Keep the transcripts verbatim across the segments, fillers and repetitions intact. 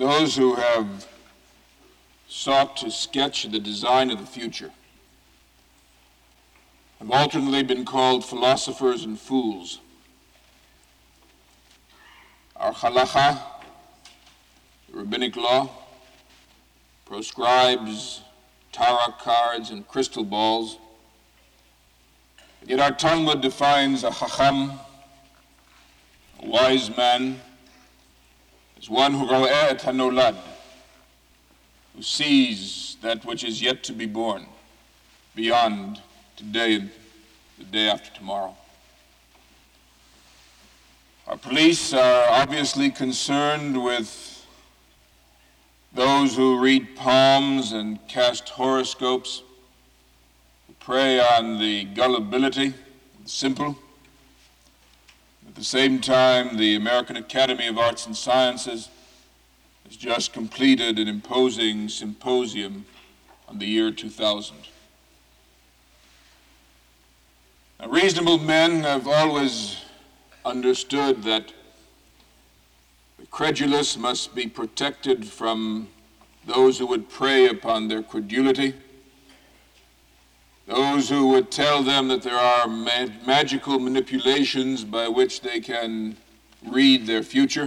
those who have sought to sketch the design of the future have alternately been called philosophers and fools. Our halacha, the rabbinic law, proscribes tarot cards and crystal balls. Yet our Talmud defines a chacham, a wise man, as one who ro'eh et hanolad, who sees that which is yet to be born beyond today and the day after tomorrow. Our police are obviously concerned with those who read palms and cast horoscopes, who prey on the gullibility of the simple. At the same time, the American Academy of Arts and Sciences has just completed an imposing symposium on the year two thousand. Now, reasonable men have always understood that the credulous must be protected from those who would prey upon their credulity, those who would tell them that there are ma- magical manipulations by which they can read their future.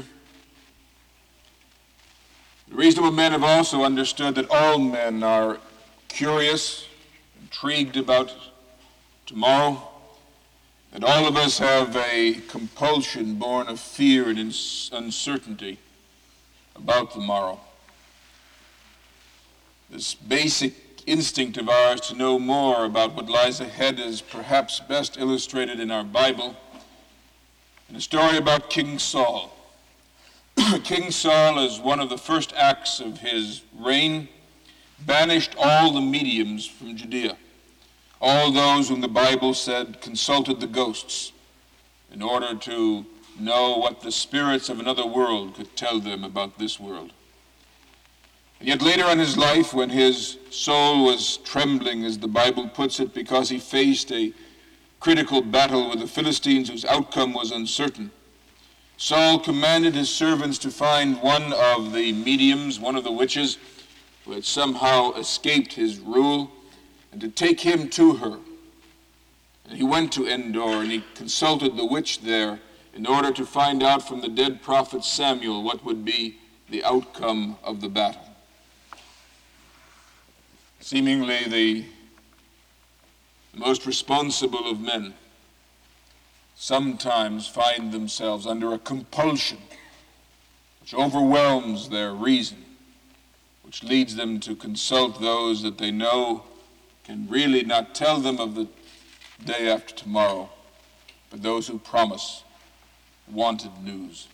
The reasonable men have also understood that all men are curious, intrigued about tomorrow, that all of us have a compulsion born of fear and ins- uncertainty about tomorrow. This basic instinct of ours to know more about what lies ahead is perhaps best illustrated in our Bible in a story about King Saul. King Saul, as one of the first acts of his reign, banished all the mediums from Judea, all those whom the Bible said consulted the ghosts in order to know what the spirits of another world could tell them about this world. And yet later in his life, when his soul was trembling, as the Bible puts it, because he faced a critical battle with the Philistines whose outcome was uncertain, Saul commanded his servants to find one of the mediums, one of the witches, who had somehow escaped his rule, and to take him to her. And he went to Endor, and he consulted the witch there in order to find out from the dead prophet Samuel what would be the outcome of the battle. Seemingly the most responsible of men sometimes find themselves under a compulsion which overwhelms their reason, which leads them to consult those that they know can really not tell them of the day after tomorrow, but those who promise wanted news.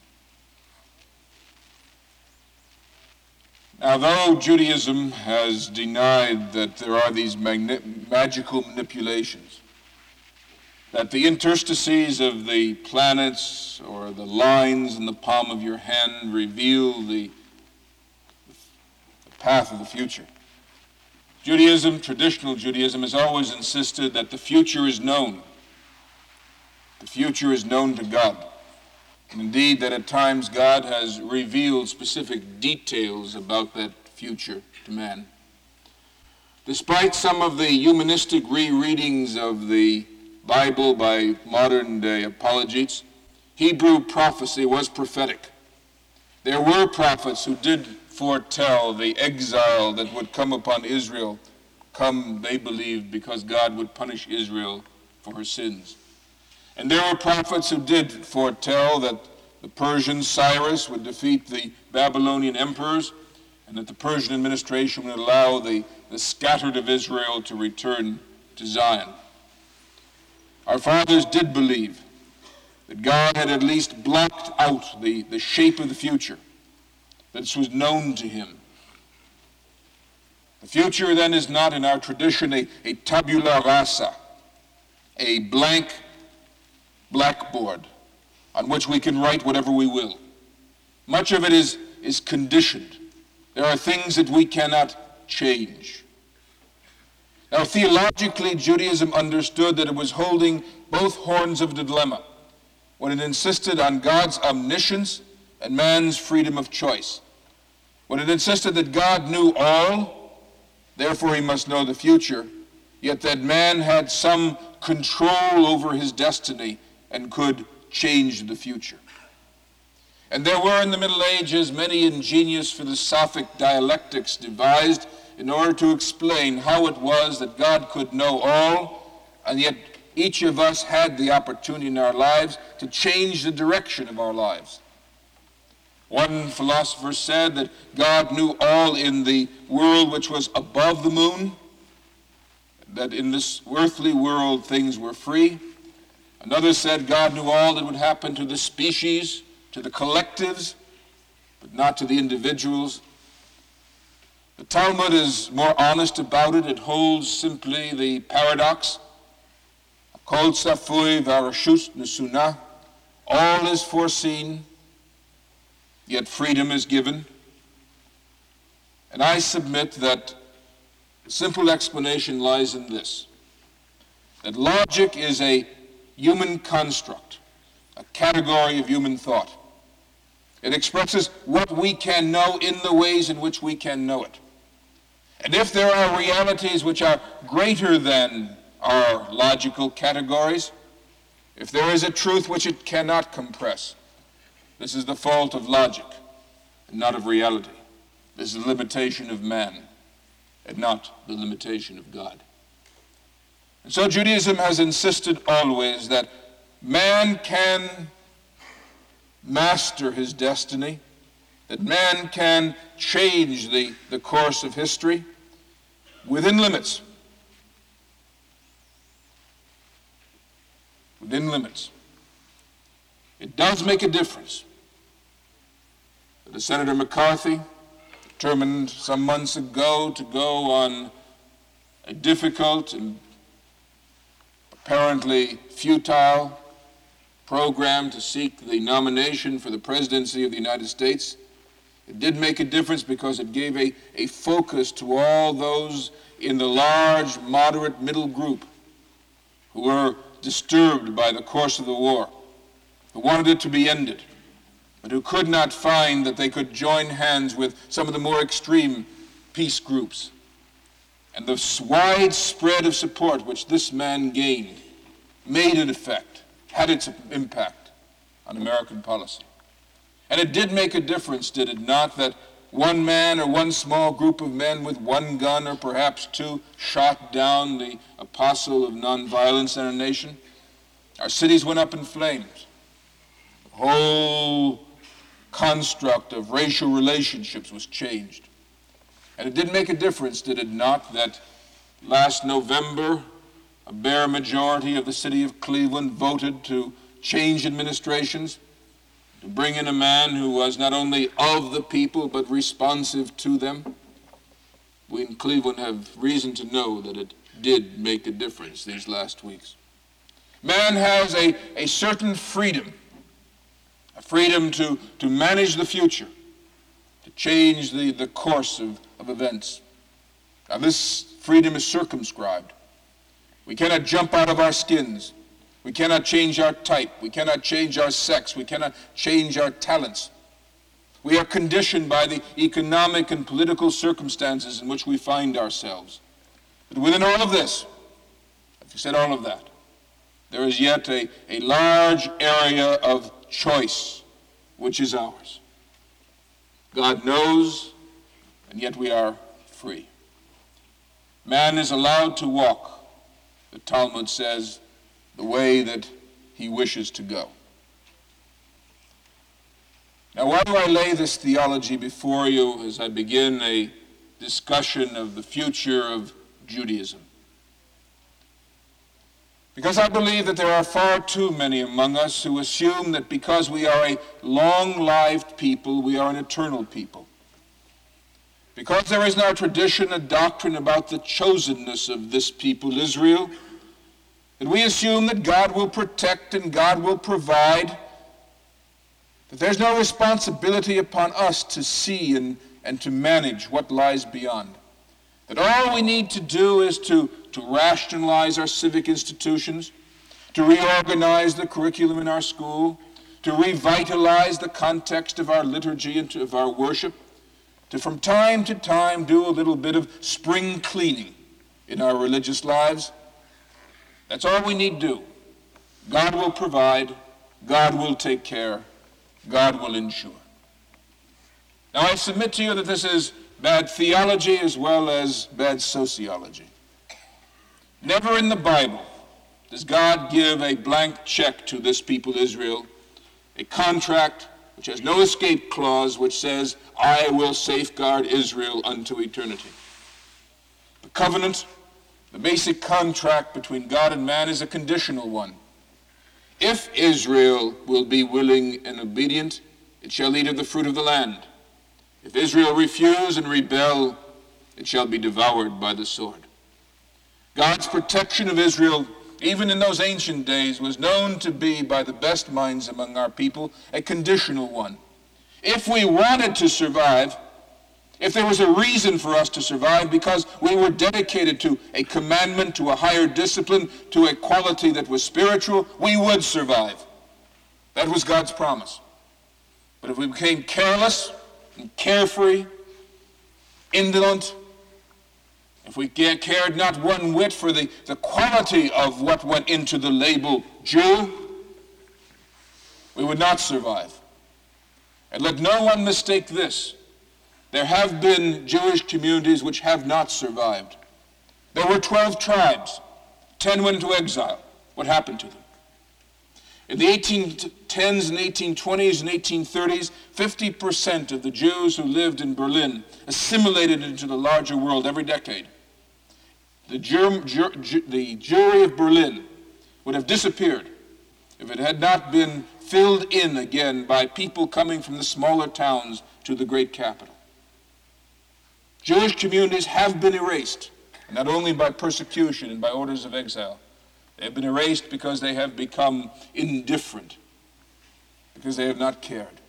Now, though Judaism has denied that there are these magni- magical manipulations, that the interstices of the planets or the lines in the palm of your hand reveal the, the path of the future, Judaism, traditional Judaism, has always insisted that the future is known. The future is known to God. And indeed, that at times God has revealed specific details about that future to man. Despite some of the humanistic rereadings of the Bible by modern-day apologites, Hebrew prophecy was prophetic. There were prophets who did foretell the exile that would come upon Israel, come, they believed, because God would punish Israel for her sins. And there were prophets who did foretell that the Persian Cyrus would defeat the Babylonian emperors and that the Persian administration would allow the, the scattered of Israel to return to Zion. Our fathers did believe that God had at least blocked out the, the shape of the future, that this was known to him. The future then is not in our tradition a, a tabula rasa, a blank blackboard on which we can write whatever we will. Much of it is, is conditioned. There are things that we cannot change. Now, theologically, Judaism understood that it was holding both horns of the dilemma when it insisted on God's omniscience and man's freedom of choice. when it insisted that God knew all, therefore he must know the future, yet that man had some control over his destiny and could change the future. And there were in the Middle Ages many ingenious philosophic dialectics devised in order to explain how it was that God could know all, and yet each of us had the opportunity in our lives to change the direction of our lives. One philosopher said that God knew all in the world which was above the moon, that in this earthly world things were free. Another said God knew all that would happen to the species, to the collectives, but not to the individuals. The Talmud is more honest about it. It holds simply the paradox. Kol tzafui v'arashut nesuna. All is foreseen, yet freedom is given. And I submit that the simple explanation lies in this, that logic is a human construct, a category of human thought. It expresses what we can know in the ways in which we can know it. And if there are realities which are greater than our logical categories, if there is a truth which it cannot compress, this is the fault of logic and not of reality. This is the limitation of man and not the limitation of God. And so Judaism has insisted always that man can master his destiny, that man can change the, the course of history within limits. Within limits. It does make a difference that Senator McCarthy determined some months ago to go on a difficult and apparently futile program to seek the nomination for the presidency of the United States. It did make a difference because it gave a, a focus to all those in the large, moderate middle group who were disturbed by the course of the war, who wanted it to be ended, but who could not find that they could join hands with some of the more extreme peace groups. And the wide spread of support which this man gained made an effect, had its impact on American policy. And it did make a difference, did it not, that one man or one small group of men with one gun or perhaps two shot down the apostle of nonviolence in our nation? Our cities went up in flames. The whole construct of racial relationships was changed. And it did make a difference, did it not, that last November a bare majority of the city of Cleveland voted to change administrations, to bring in a man who was not only of the people but responsive to them. We in Cleveland have reason to know that it did make a difference these last weeks. Man has a, a certain freedom, a freedom to, to manage the future, to change the, the course of, of events. Now this freedom is circumscribed. We cannot jump out of our skins. We cannot change our type. We cannot change our sex. We cannot change our talents. We are conditioned by the economic and political circumstances in which we find ourselves. But within all of this, if you said all of that, there is yet a, a large area of choice which is ours. God knows, and yet we are free. Man is allowed to walk, the Talmud says, the way that he wishes to go. Now, why do I lay this theology before you as I begin a discussion of the future of Judaism? Because I believe that there are far too many among us who assume that because we are a long-lived people, we are an eternal people. Because there is in our tradition a doctrine about the chosenness of this people, Israel, that we assume that God will protect and God will provide, that there's no responsibility upon us to see and, and to manage what lies beyond. That all we need to do is to, to rationalize our civic institutions, to reorganize the curriculum in our school, to revitalize the context of our liturgy and of our worship, to from time to time do a little bit of spring cleaning in our religious lives. That's all we need to do. God will provide. God will take care. God will ensure. Now, I submit to you that this is bad theology as well as bad sociology. Never in the Bible does God give a blank check to this people Israel, a contract which has no escape clause which says, I will safeguard Israel unto eternity. The covenant, the basic contract between God and man, is a conditional one. If Israel will be willing and obedient, it shall eat of the fruit of the land. If Israel refuse and rebel, it shall be devoured by the sword. God's protection of Israel, even in those ancient days, was known to be, by the best minds among our people, a conditional one. If we wanted to survive, if there was a reason for us to survive because we were dedicated to a commandment, to a higher discipline, to a quality that was spiritual, we would survive. That was God's promise. But if we became careless and carefree, indolent, if we cared not one whit for the, the quality of what went into the label Jew, we would not survive. And let no one mistake this. There have been Jewish communities which have not survived. There were twelve tribes. Ten went into exile. What happened to them? In the eighteen tens and eighteen twenties and eighteen thirties, fifty percent of the Jews who lived in Berlin assimilated into the larger world every decade. The, Germ, Ger, the Jewry of Berlin would have disappeared if it had not been filled in again by people coming from the smaller towns to the great capital. Jewish communities have been erased, not only by persecution and by orders of exile. They have been erased because they have become indifferent, because they have not cared.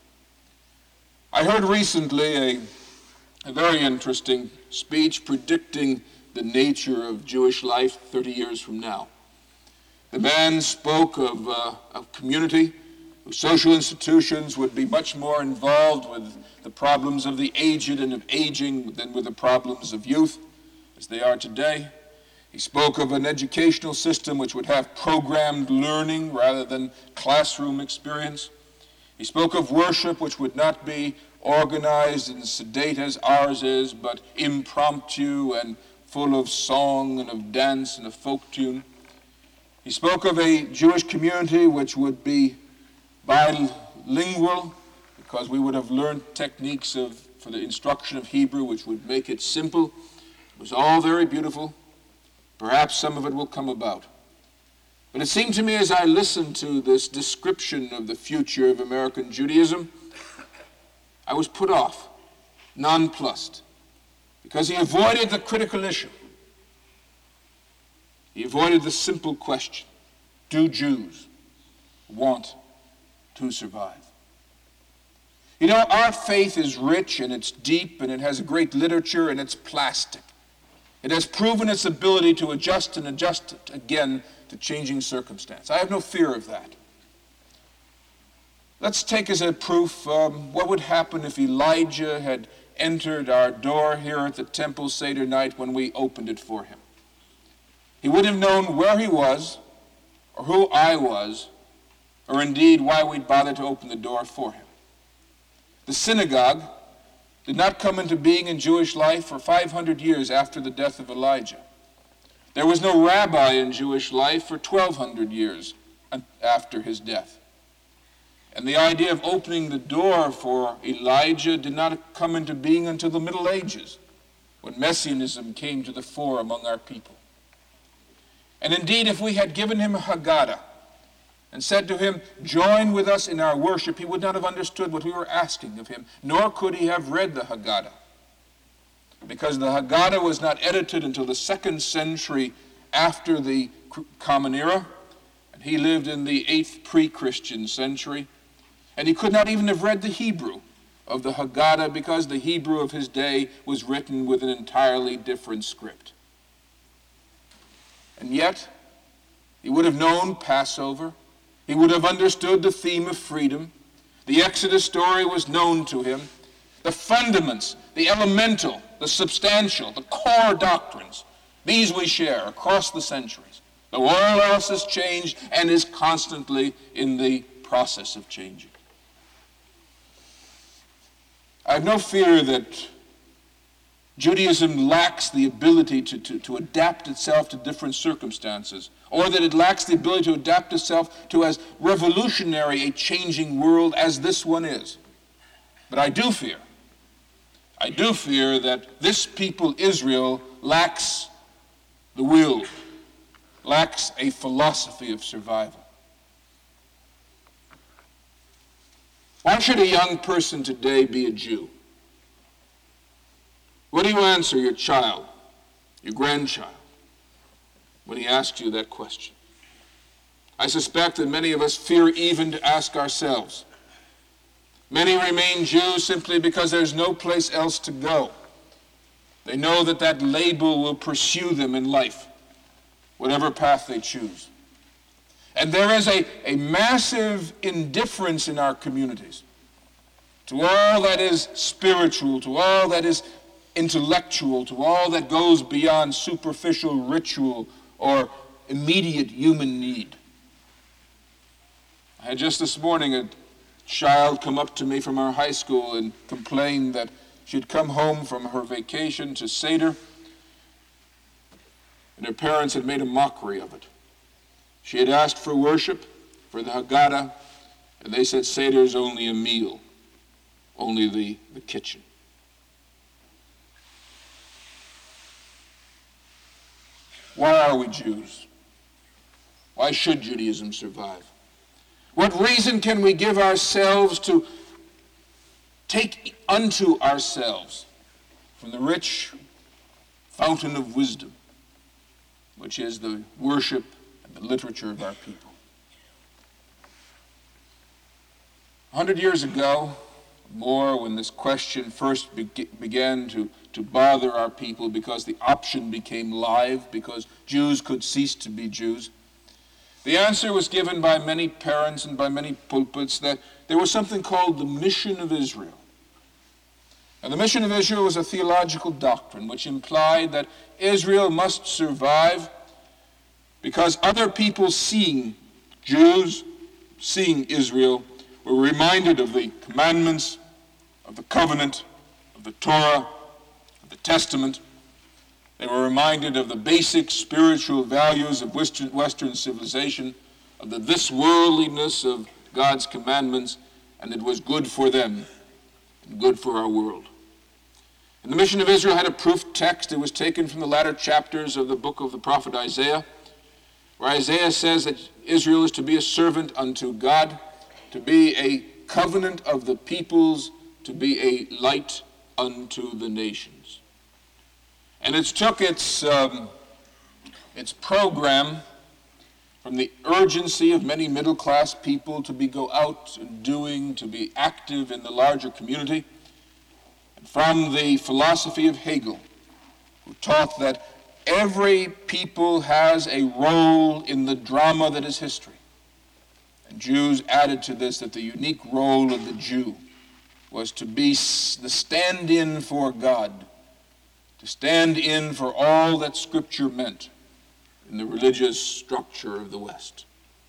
I heard recently a, a very interesting speech predicting the nature of Jewish life thirty years from now. The man spoke of uh, a community whose social institutions would be much more involved with the problems of the aged and of aging than with the problems of youth, as they are today. He spoke of an educational system which would have programmed learning rather than classroom experience. He spoke of worship which would not be organized and sedate as ours is, but impromptu and full of song and of dance and of folk tune. He spoke of a Jewish community which would be bilingual, because we would have learned techniques of, for the instruction of Hebrew which would make it simple. It was all very beautiful. Perhaps some of it will come about. But it seemed to me as I listened to this description of the future of American Judaism, I was put off, nonplussed, because he avoided the critical issue. He avoided the simple question, do Jews want to survive? You know, our faith is rich and it's deep and it has a great literature and it's plastic. It has proven its ability to adjust and adjust it again to changing circumstance. I have no fear of that. Let's take as a proof um, what would happen if Elijah had entered our door here at the temple Seder night when we opened it for him. He would have known where he was, or who I was, or indeed why we'd bother to open the door for him. The synagogue did not come into being in Jewish life for five hundred years after the death of Elijah. There was no rabbi in Jewish life for twelve hundred years after his death. And the idea of opening the door for Elijah did not come into being until the Middle Ages, when Messianism came to the fore among our people. And indeed, if we had given him a Haggadah and said to him, join with us in our worship, he would not have understood what we were asking of him, nor could he have read the Haggadah. Because the Haggadah was not edited until the second century after the Common Era, and he lived in the eighth pre-Christian century, and he could not even have read the Hebrew of the Haggadah because the Hebrew of his day was written with an entirely different script. And yet, he would have known Passover. He would have understood the theme of freedom. The Exodus story was known to him. The fundaments, the elemental, the substantial, the core doctrines. These we share across the centuries, though all else has changed and is constantly in the process of changing. I have no fear that Judaism lacks the ability to, to, to adapt itself to different circumstances, or that it lacks the ability to adapt itself to as revolutionary a changing world as this one is. But I do fear, I do fear that this people, Israel, lacks the will, lacks a philosophy of survival. Why should a young person today be a Jew? What do you answer your child, your grandchild, when he asks you that question? I suspect that many of us fear even to ask ourselves. Many remain Jews simply because there's no place else to go. They know that that label will pursue them in life, whatever path they choose. And there is a, a massive indifference in our communities to all that is spiritual, to all that is intellectual, to all that goes beyond superficial ritual or immediate human need. I had just this morning a child come up to me from our high school and complained that she had come home from her vacation to Seder, and her parents had made a mockery of it. She had asked for worship, for the Haggadah, and they said Seder is only a meal, only the, the kitchen. Why are we Jews? Why should Judaism survive? What reason can we give ourselves to take unto ourselves from the rich fountain of wisdom, which is the worship and the literature of our people? A hundred years ago, more, when this question first be- began to, to bother our people because the option became live, because Jews could cease to be Jews, the answer was given by many parents and by many pulpits that there was something called the mission of Israel. And the mission of Israel was a theological doctrine which implied that Israel must survive because other people seeing Jews, seeing Israel, were reminded of the commandments, of the covenant, of the Torah, of the Testament. They were reminded of the basic spiritual values of Western, Western civilization, of the this worldliness of God's commandments, and it was good for them and good for our world. And the mission of Israel had a proof text. It was taken from the latter chapters of the book of the prophet Isaiah, where Isaiah says that Israel is to be a servant unto God, to be a covenant of the peoples, to be a light unto the nations. And it took its, um, its program from the urgency of many middle-class people to be go out and doing, to be active in the larger community, and from the philosophy of Hegel, who taught that every people has a role in the drama that is history. And Jews added to this that the unique role of the Jew was to be the stand-in for God, to stand in for all that Scripture meant in the religious structure of the West.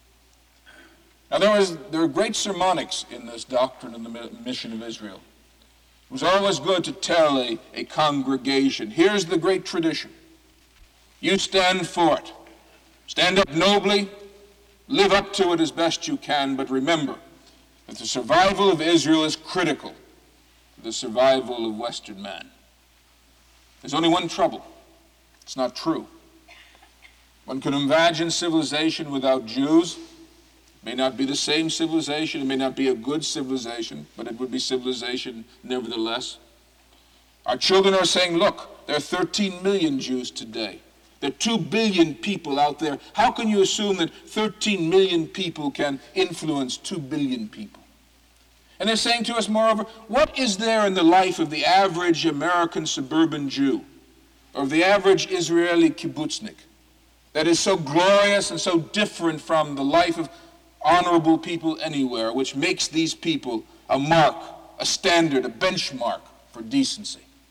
Now there, was, there are great sermonics in this doctrine of the mission of Israel. It was always good to tell a, a congregation, here's the great tradition. You stand for it. Stand up nobly, live up to it as best you can, but remember that the survival of Israel is critical to the survival of Western man. There's only one trouble. It's not true. One can imagine civilization without Jews. It may not be the same civilization. It may not be a good civilization, but it would be civilization nevertheless. Our children are saying, look, there are thirteen million Jews today. There are two billion people out there. How can you assume that thirteen million people can influence two billion people? And they're saying to us, moreover, what is there in the life of the average American suburban Jew, or the average Israeli kibbutznik, that is so glorious and so different from the life of honorable people anywhere, which makes these people a mark, a standard, a benchmark for decency?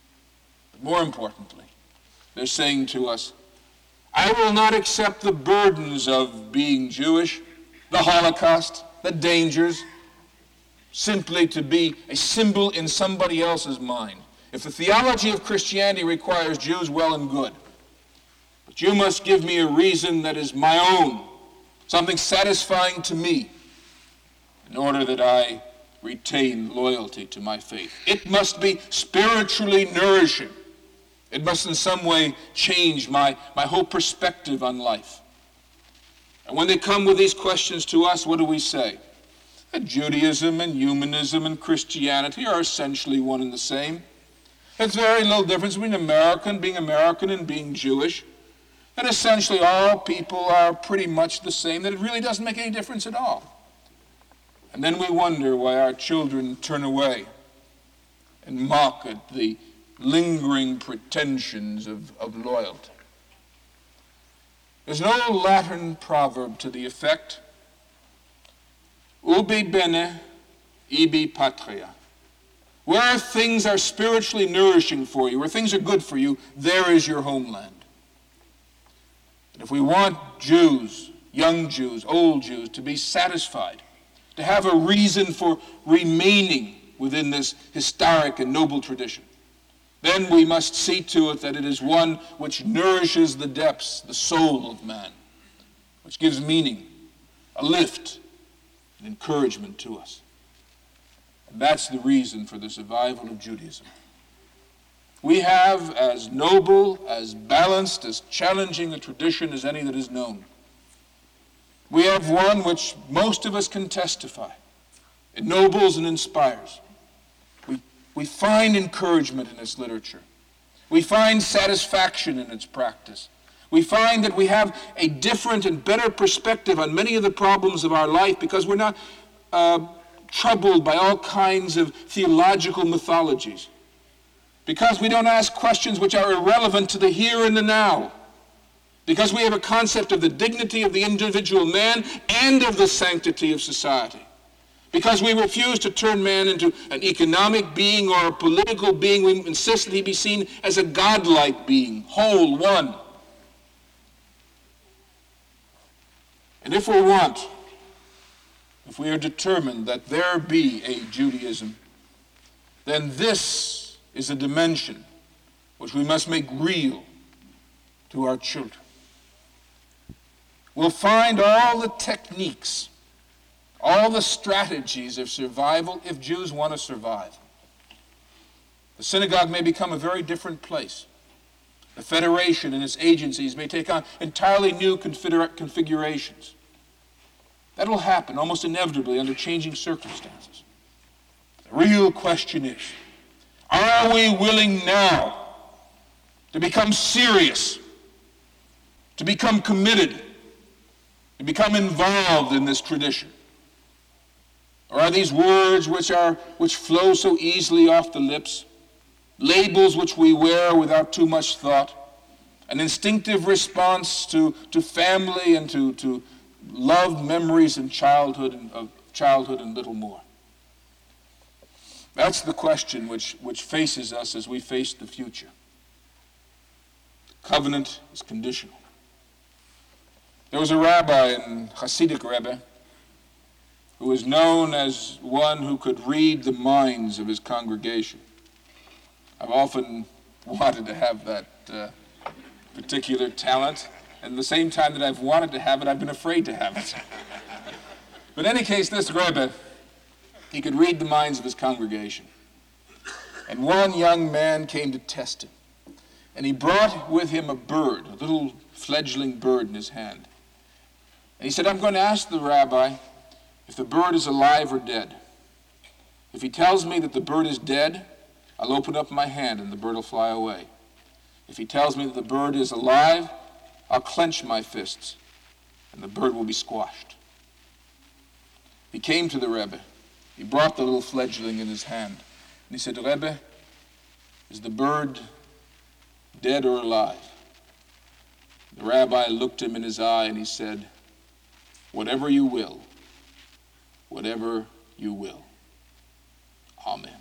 more importantly, they're saying to us, I will not accept the burdens of being Jewish, the Holocaust, the dangers, simply to be a symbol in somebody else's mind. If the theology of Christianity requires Jews, well and good. But you must give me a reason that is my own, something satisfying to me, in order that I retain loyalty to my faith. It must be spiritually nourishing. It must in some way change my, my whole perspective on life. And when they come with these questions to us, what do we say? That Judaism and humanism and Christianity are essentially one and the same. There's very little difference between American being American and being Jewish. That essentially all people are pretty much the same, that it really doesn't make any difference at all. And then we wonder why our children turn away and mock at the lingering pretensions of, of loyalty. There's no Latin proverb to the effect, ubi bene, ibi patria. Where things are spiritually nourishing for you, where things are good for you, there is your homeland. And if we want Jews, young Jews, old Jews, to be satisfied, to have a reason for remaining within this historic and noble tradition, then we must see to it that it is one which nourishes the depths, the soul of man, which gives meaning, a lift, and encouragement to us. And that's the reason for the survival of Judaism. We have as noble, as balanced, as challenging a tradition as any that is known. We have one which most of us can testify. It ennobles and inspires. We, we find encouragement in its literature. We find satisfaction in its practice. We find that we have a different and better perspective on many of the problems of our life because we're not uh, troubled by all kinds of theological mythologies. Because we don't ask questions which are irrelevant to the here and the now. Because we have a concept of the dignity of the individual man and of the sanctity of society. Because we refuse to turn man into an economic being or a political being, we insist that he be seen as a godlike being, whole, one. And if we want, if we are determined that there be a Judaism, then this is a dimension which we must make real to our children. We'll find all the techniques, all the strategies of survival if Jews want to survive. The synagogue may become a very different place. The Federation and its agencies may take on entirely new configurations. That'll happen almost inevitably under changing circumstances. The real question is, are we willing now to become serious, to become committed, to become involved in this tradition? Or are these words which are which flow so easily off the lips, labels which we wear without too much thought, an instinctive response to, to family and to, to love memories in childhood and of childhood and little more? That's the question which, which faces us as we face the future. The covenant is conditional. There was a rabbi, a Hasidic Rebbe, who was known as one who could read the minds of his congregation. I've often wanted to have that uh, particular talent, and at the same time that I've wanted to have it, I've been afraid to have it. But in any case, this Rebbe, he could read the minds of his congregation. And one young man came to test him. And he brought with him a bird, a little fledgling bird in his hand. And he said, I'm going to ask the rabbi if the bird is alive or dead. If he tells me that the bird is dead, I'll open up my hand and the bird will fly away. If he tells me that the bird is alive, I'll clench my fists and the bird will be squashed. He came to the Rebbe. He brought the little fledgling in his hand. And he said, Rebbe, is the bird dead or alive? The rabbi looked him in his eye and he said, whatever you will, whatever you will. Amen.